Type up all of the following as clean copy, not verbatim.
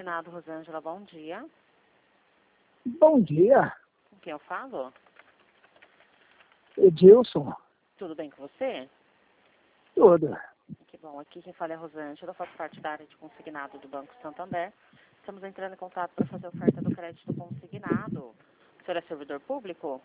Consignado, Rosângela, bom dia. Bom dia, Com quem eu falo? Edilson. Tudo bem com você? Tudo. Que bom. Aqui quem fala é a Rosângela, eu faço parte da área de consignado do Banco Santander. Estamos entrando em contato para fazer a oferta do crédito consignado. O senhor é servidor público?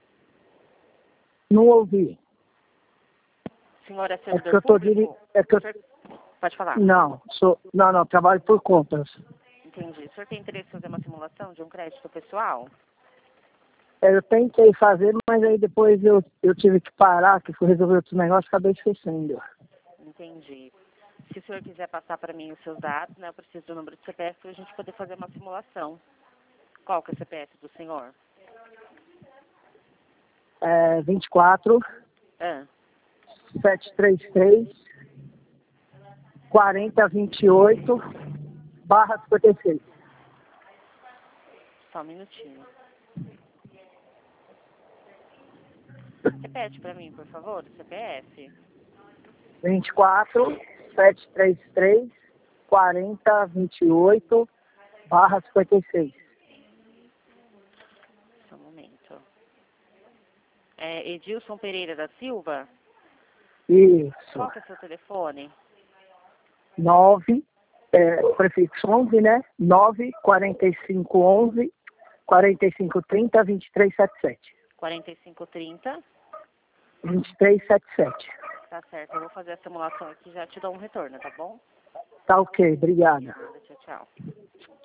Não ouvi. O senhor é É que servidor eu tô público? o senhor... Pode falar. Não, trabalho por contas. Entendi. O senhor tem interesse em fazer uma simulação de um crédito pessoal? Eu tentei fazer, mas aí depois eu tive que parar, que fui resolver outros negócios, acabei esquecendo. Entendi. Se o senhor quiser passar para mim os seus dados, né, eu preciso do número de CPF para a gente poder fazer uma simulação. Qual que é o CPF do senhor? 24 Ah, 733 4028 /56. só um minutinho. Repete para mim, por favor, o CPF. 24 733 4028 /56. Só um momento. É Edilson Pereira da Silva? Isso. Qual que é o seu telefone? 9, prefixo 11, né? 9 45 11 45 30 23 77. 4530. 23 77. Tá certo, eu vou fazer a simulação aqui e já te dou um retorno, tá bom? Tá ok, obrigada. Nada, tchau, tchau.